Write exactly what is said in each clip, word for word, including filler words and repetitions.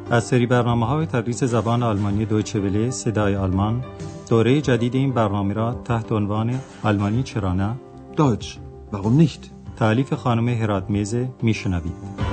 از سری برنامه‌های تدریس زبان آلمانی دویچه وله صدای آلمان، دوره جدید این برنامه را تحت عنوان آلمانی چرا نه؟ Deutsch, warum nicht? تألیف خانم هراتمیز میشنوید.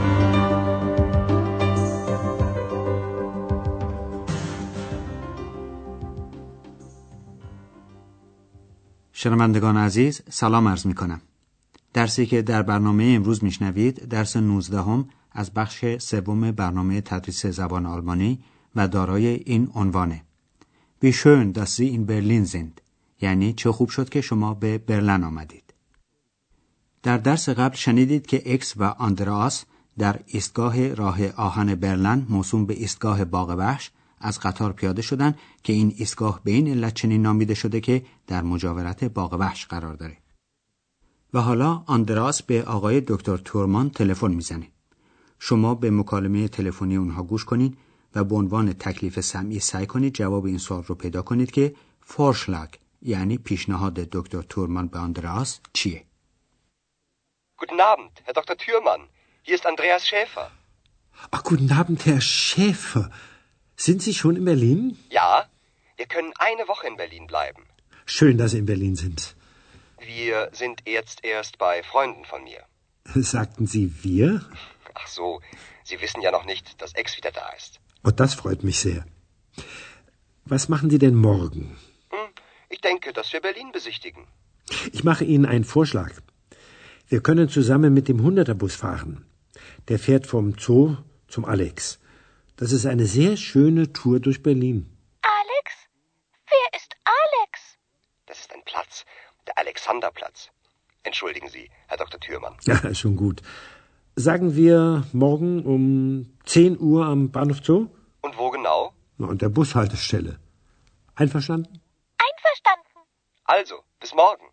شنوندگان عزیز، سلام عرض می کنم. درسی که در برنامه امروز میشنوید درس نوزدهم از بخش سوم برنامه تدریس زبان آلمانی و دارای این عنوانه: Wie schön, dass Sie in Berlin sind. یعنی چه خوب شد که شما به برلن آمدید. در درس قبل شنیدید که اکس و آندراس در ایستگاه راه آهن برلن موسوم به ایستگاه باغ وحش از قطار پیاده شدند که این ایستگاه به این علت چنین نامیده شده که در مجاورت باغ وحش قرار داره. و حالا آندراس به آقای دکتر تورمان تلفن میزنه. شما به مکالمه تلفنی اونها گوش کنید و به عنوان تکلیف سمعی سعی کنید جواب این سوال رو پیدا کنید که فورشلاگ یعنی پیشنهاد دکتر تورمان به آندراس چیه؟ Guten Abend, Herr Doktor Thürmann. Hier ist Andreas Schäfer. Ach, guten Abend, Herr Schäfer. Sind Sie schon in Berlin? Ja, wir können eine Woche in Berlin bleiben. Schön, dass Sie in Berlin sind. Wir sind jetzt erst bei Freunden von mir. Sagten Sie wir? Ach so, Sie wissen ja noch nicht, dass Ex wieder da ist. Oh, das freut mich sehr. Was machen Sie denn morgen? Hm, ich denke, dass wir Berlin besichtigen. Ich mache Ihnen einen Vorschlag. Wir können zusammen mit dem Hunderterbus fahren. Der fährt vom Zoo zum Alex. Das ist eine sehr schöne Tour durch Berlin. Alex? Wer ist Alex? Das ist ein Platz, der Alexanderplatz. Entschuldigen Sie, Herr Doktor Thürmann. Ja, schon gut. Sagen wir morgen um zehn Uhr am Bahnhof Zoo? Und wo genau? Na, an der Bushaltestelle. Einverstanden? Einverstanden. Also, bis morgen.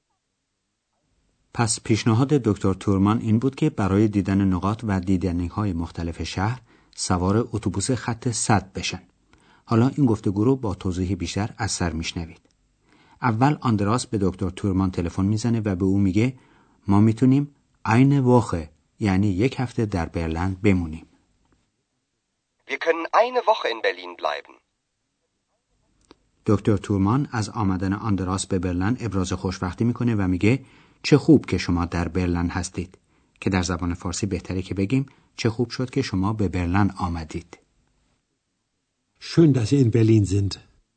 پس پیشنهاد دکتر تورمان این بود که برای دیدن نقاط و دیدنی‌های مختلف شهر سوار اتوبوس خط صد بشن. حالا این گفتگو رو با توضیح بیشتر از سر میشنوید. اول آندراس به دکتر تورمان تلفن میزنه و به او میگه ما میتونیم eine Woche یعنی یک هفته در برلن بمونیم. Wir können eine Woche in Berlin bleiben. دکتر تورمان از آمدن آندراس به برلن ابراز خوشبختی میکنه و میگه چه خوب که شما در برلن هستید، که در زبان فارسی بهتره که بگیم چه خوب شد که شما به برلن آمدید. Schön, dass Sie in Berlin sind.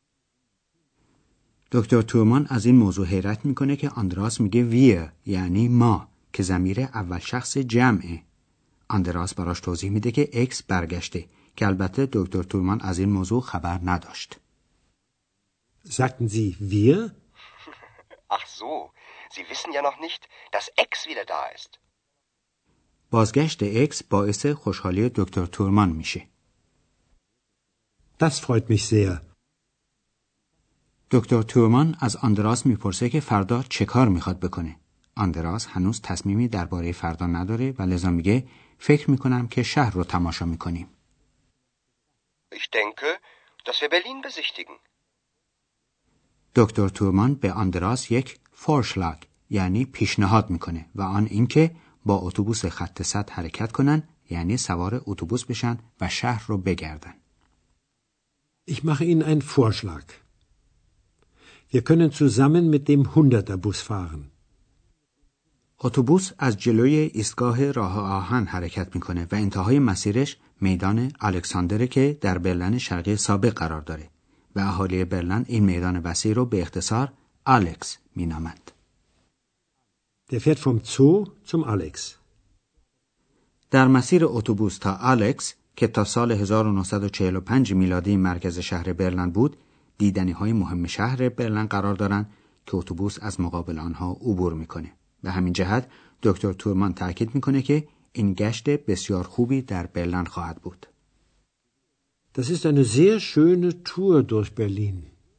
دکتر تورمان از این موضوع حیرت میکنه که آندراس میگه ویر یعنی ما، که ضمیر اول شخص جمعه. آندراس براش توضیح میده که اکس برگشته، که البته دکتر تورمان از این موضوع خبر نداشت. Sagten Sie wir? Ach so, Sie wissen ja noch nicht, dass Ex wieder da ist. بازگشت اکس باعث خوشحالی دکتر تورمان میشه. Das freut mich sehr. دکتر تورمان از آندراس میپرسه که فردا چه کار میخواد بکنه. آندراس هنوز تصمیمی درباره فردا نداره و لذا میگه فکر میکنم که شهر رو تماشا میکنیم. Ich denke, dass wir Berlin besichtigen. دکتر تورمان به آندراس یک فورشلاگ یعنی پیشنهاد میکنه و آن اینکه با اتوبوس خط صد حرکت کنن، یعنی سوار اتوبوس بشن و شهر رو بگردن. Ich mache Ihnen einen Vorschlag. Wir können zusammen mit dem Hunderterbus fahren. اتوبوس از جلوی ایستگاه راه آهن حرکت میکنه و انتهای مسیرش میدان الکساندر که در برلن شرقی سابق قرار داره و اهالی برلن این میدان وسیع رو به اختصار آلکس مینامند. Der fährt vom Zoo zum Alex. در مسیر اتوبوس تا آلکس که تا سال هزار و نهصد و چهل و پنج میلادی مرکز شهر برلن بود، دیدنی‌های مهم شهر برلن قرار دارن که اتوبوس از مقابل آنها عبور میکنه. به همین جهت دکتر تورمان تاکید میکنه که این گشت بسیار خوبی در برلن خواهد بود. Das ist eine sehr schöne Tour durch Berlin.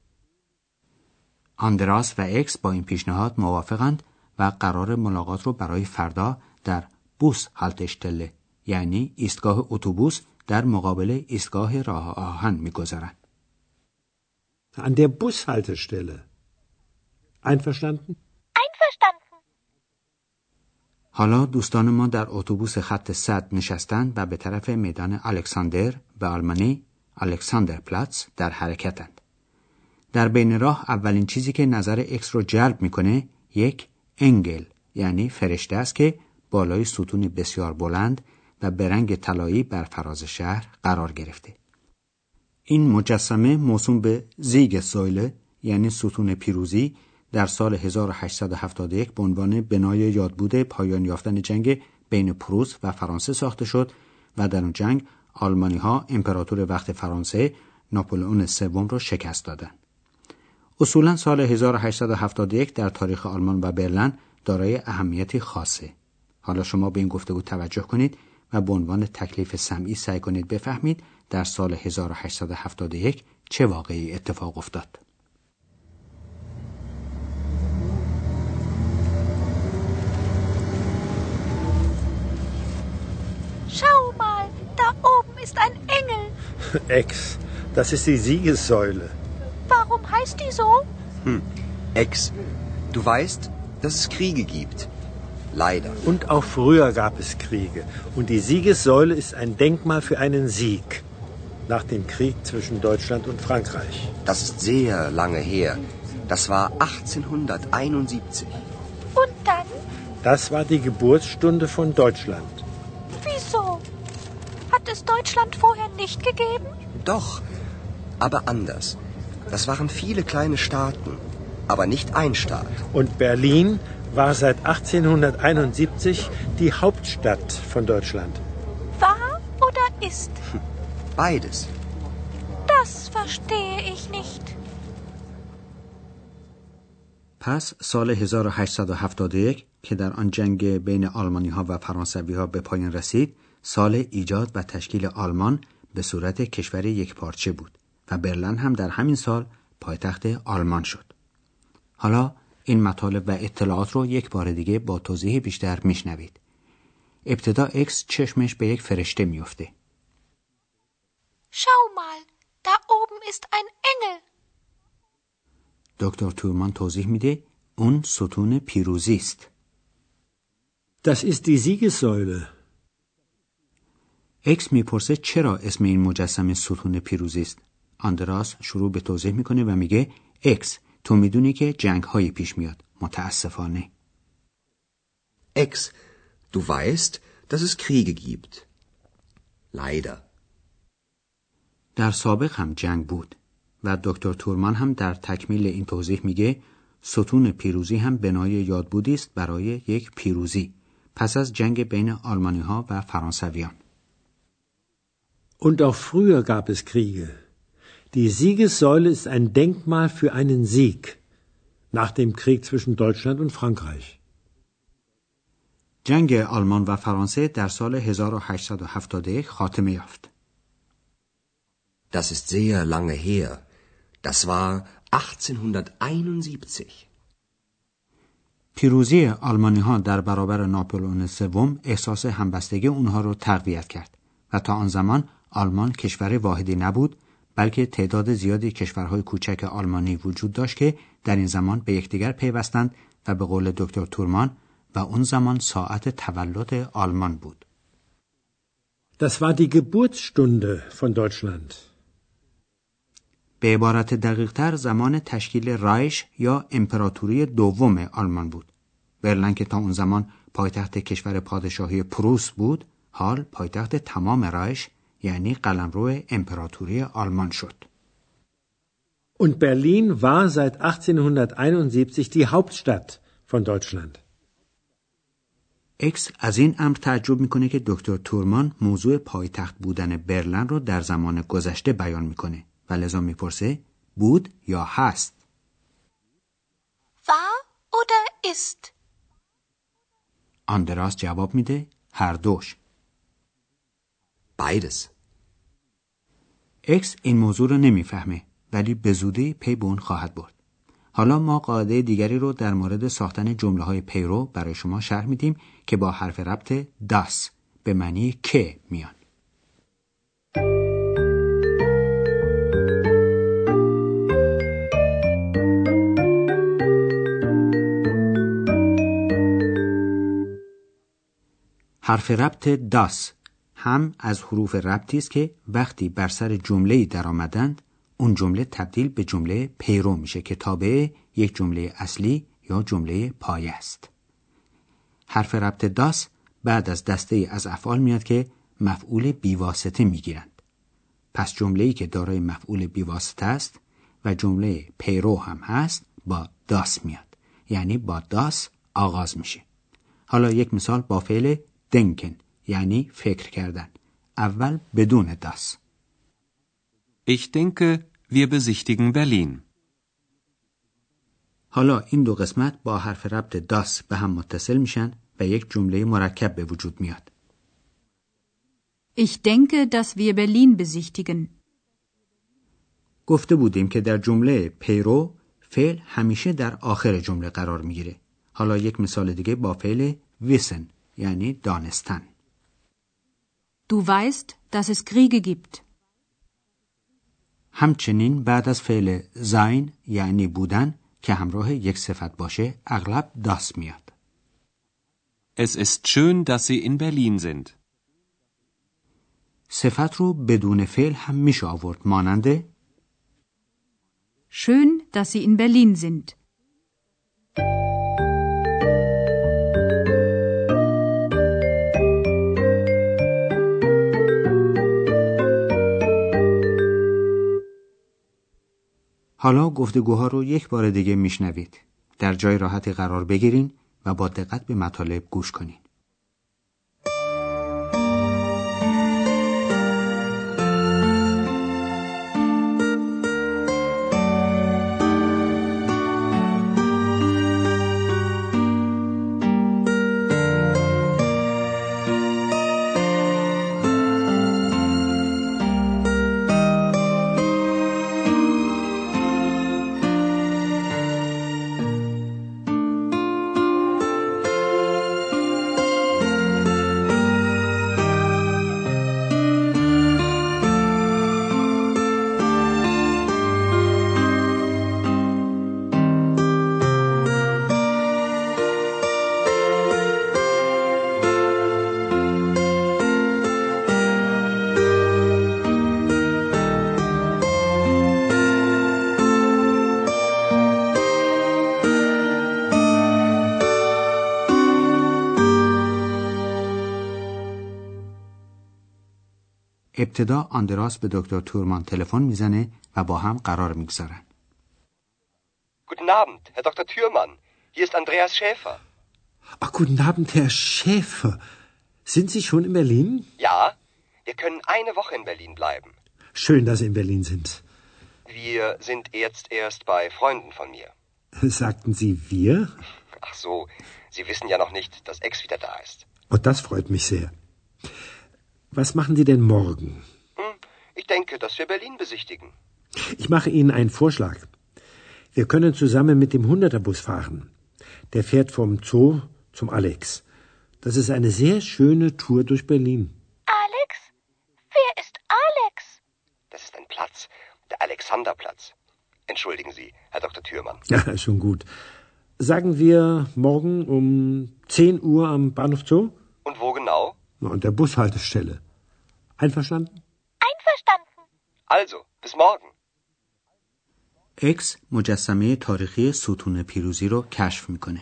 آندراس و اکس با این پیشنهاد موافقند و قرار ملاقات رو برای فردا در بوس هالتشتله یعنی ایستگاه اتوبوس در مقابل ایستگاه راه آهن میگذارند. An der Bushaltestelle. Einverstanden? Einverstanden. حالا دوستان ما در اتوبوس خط صد نشستند و به طرف میدان الکساندر به آلمانی الکساندر پلاتس در حرکتند. در بین راه اولین چیزی که نظر اکس رو جلب میکنه یک انگل یعنی فرشته است که بالای ستونی بسیار بلند و به رنگ طلایی بر فراز شهر قرار گرفته. این مجسمه موسوم به زیگسویله یعنی ستون پیروزی در سال هزار و هشتصد و هفتاد و یک به عنوان بنای یادبود پایان یافتن جنگ بین پروس و فرانسه ساخته شد و در اون جنگ آلمانی‌ها امپراتور وقت فرانسه ناپلئون سوم رو شکست دادند. اصولاً سال هزار و هشتصد و هفتاد و یک در تاریخ آلمان و برلین دارای اهمیتی خاصه. حالا شما به این گفتگو توجه کنید و به عنوان تکلیف سمعی سعی کنید بفهمید در سال هزار و هشتصد و هفتاد و یک چه واقعی اتفاق افتاد. Schau mal, da oben ist ein Engel. Ex, das ist die Siegessäule. Warum heißt die so? Hm, Ex, du weißt, dass es Kriege gibt. Leider. Und auch früher gab es Kriege. Und die Siegessäule ist ein Denkmal für einen Sieg. Nach dem Krieg zwischen Deutschland und Frankreich. Das ist sehr lange her. Das war achtzehnhunderteinundsiebzig. Und dann? Das war die Geburtsstunde von Deutschland. Wieso? Hat es Deutschland vorher nicht gegeben? Doch, aber anders. Das waren viele kleine Staaten, aber nicht ein Staat. Und Berlin war seit achtzehnhunderteinundsiebzig die Hauptstadt von Deutschland. War oder ist? Beides. Das verstehe ich nicht. پس سال هزار و هشتصد و هفتاد و یک که در آن جنگ بین آلمانی‌ها و فرانسوی‌ها به پایان رسید، سال ایجاد و تشکیل آلمان به صورت کشور یکپارچه بود و برلین هم در همین سال پایتخت آلمان شد. حالا این مطالب و اطلاعات رو یک بار دیگه با توضیح بیشتر میشنوید. ابتدا اکس چشمش به یک فرشته میفته. Schau mal, da oben ist ein Engel. دکتر تورمان توضیح میده اون ستون پیروزی است. Das ist die Siegessäule. اکس میپرسه چرا اسم این مجسمه ستون پیروزی است. آندراس شروع به توضیح میکنه و میگه اکس تو میدونی که جنگ هایی پیش میاد. متاسفانه. Ex, du weißt, dass es Kriege gibt. Leider. در سابق هم جنگ بود و دکتر تورمان هم در تکمیل این توضیح میگه ستون پیروزی هم بنای یادبودی است برای یک پیروزی پس از جنگ بین آلمانی ها و فرانسویان. Und auch früher gab es Kriege. Die Siegessäule ist ein Denkmal für einen Sieg nach dem Krieg zwischen Deutschland und Frankreich. جنگ آلمان و فرانسه در سال هزار و هشتصد و هفتاد و یک خاتمه یافت. Das ist sehr lange her. Das war achtzehnhunderteinundsiebzig. پیروزی آلمانی ها در برابر ناپلئون سوم احساس همبستگی اونها رو تقویت کرد و تا آن زمان آلمان کشور واحدی نبود بلکه تعداد زیادی کشورهای کوچک آلمانی وجود داشت که در این زمان به یکدیگر پیوستند و به قول دکتر تورمان و اون زمان ساعت تولد آلمان بود. Das war die Geburtsstunde von Deutschland. به عبارت دقیق‌تر زمان تشکیل رایش یا امپراتوری دوم آلمان بود. برلین که تا اون زمان پایتخت کشور پادشاهی پروس بود، حال پایتخت تمام رایش یعنی قلمرو امپراتوری آلمان شد. Und Berlin war seit achtzehnhunderteinundsiebzig die Hauptstadt von Deutschland. اکس از این امر تعجب میکنه که دکتر تورمان موضوع پایتخت بودن برلین رو در زمان گذشته بیان میکنه و لذا میپرسه بود یا هست؟ War oder ist? آندراس جواب میده هر دوش. Beides. اکس این موضوع رو نمیفهمه ولی به زودی پی به اون خواهد برد. حالا ما قاعده دیگری رو در مورد ساختن جمله‌های پیرو برای شما شرح میدیم که با حرف ربط das به معنی که میان. حرف ربط داس هم از حروف ربطی است که وقتی بر سر جمله‌ای در آمدند اون جمله تبدیل به جمله پیرو میشه که تابع یک جمله اصلی یا جمله پایه است. حرف ربط داس بعد از دسته از افعال میاد که مفعول بیواسطه میگیرند. پس جمله‌ای که دارای مفعول بیواسطه است و جمله پیرو هم هست با داس میاد، یعنی با داس آغاز میشه. حالا یک مثال با فعل denken یعنی فکر کردن، اول بدون داس. Ich denke, wir besichtigen Berlin. حالا این دو قسمت با حرف ربط داس به هم متصل میشن و یک جمله مرکب به وجود میاد. Ich denke, dass wir Berlin besichtigen. گفته بودیم که در جمله پیرو فعل همیشه در آخر جمله قرار میگیره. حالا یک مثال دیگه با فعل wissen یعنی دانستن. Du weißt, dass es Kriege gibt. همچنین بعد از فعل sein یعنی بودن که همراه یک صفت باشه اغلب das میاد. Es ist schön, dass Sie in Berlin sind. صفت رو بدون فعل هم میشه آورد مانند Schön, dass Sie in Berlin sind. حالا گفتگوها رو یک بار دیگه میشنوید. در جای راحتی قرار بگیرین و با دقت به مطالب گوش کنین. ابتدا آندراس به دکتر تورمان تلفن میزنه و با هم قرار میگذارن. Guten Abend, Herr Doktor Thürmann. Hier ist Andreas Schäfer. Ach, guten Abend, Herr Schäfer. Sind Sie schon in Berlin? Ja, wir können eine Woche in Berlin bleiben. Schön, dass Sie in Berlin sind. Wir sind jetzt erst bei Freunden von mir. Sagten Sie wir? Ach so, Sie wissen ja noch nicht, dass Ex wieder da ist. Oh, das freut mich sehr. Was machen Sie denn morgen? Hm, ich denke, dass wir Berlin besichtigen. Ich mache Ihnen einen Vorschlag. Wir können zusammen mit dem Hunderterbus fahren. Der fährt vom Zoo zum Alex. Das ist eine sehr schöne Tour durch Berlin. Alex? Wer ist Alex? Das ist ein Platz, der Alexanderplatz. Entschuldigen Sie, Herr Doktor Thürmann. Ja, schon gut. Sagen wir morgen um zehn Uhr am Bahnhof Zoo? Und wo genau? An der Bushaltestelle. Einverstanden? Einverstanden. Also, bis morgen. اکس مجسمه تاریخی ستون پیروزی رو کشف میکنه.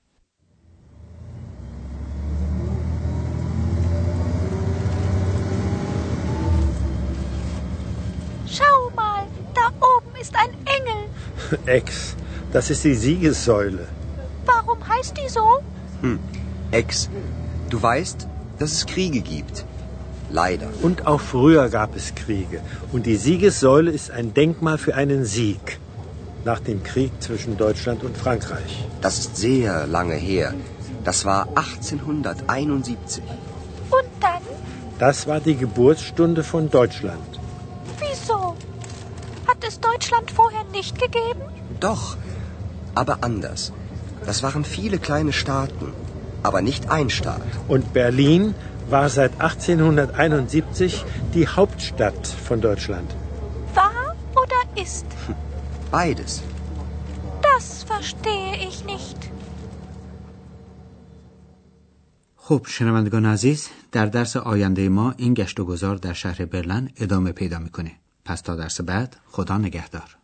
Schau mal, da oben ist ein Engel. Ex, das ist die Siegessäule. Warum heißt die so? Hm, Ex, du weißt, dass es Kriege gibt. Leider. Und auch früher gab es Kriege. Und die Siegessäule ist ein Denkmal für einen Sieg. Nach dem Krieg zwischen Deutschland und Frankreich. Das ist sehr lange her. Das war achtzehnhunderteinundsiebzig. Und dann? Das war die Geburtsstunde von Deutschland. Wieso? Hat es Deutschland vorher nicht gegeben? Doch, aber anders. Das waren viele kleine Staaten, aber nicht ein Staat. Und Berlin war seit achtzehnhunderteinundsiebzig die Hauptstadt von Deutschland. War oder ist? Beides. Das verstehe ich nicht. خب شنوندگان عزیز، در درس آینده ما این گشت و گذار در شهر برلین ادامه پیدا میکنه. پس تا درس بعد، خدا نگهدار.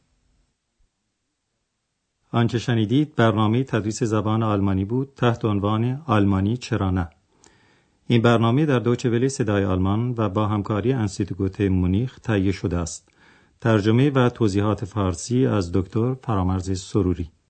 آنچه شنیدید برنامه تدریس زبان آلمانی بود تحت عنوان آلمانی چرا نه. این برنامه در دویچه وله صدای آلمان و با همکاری انستیتوت گوته مونیخ تهیه شده است. ترجمه و توضیحات فارسی از دکتر فرامرز سروری.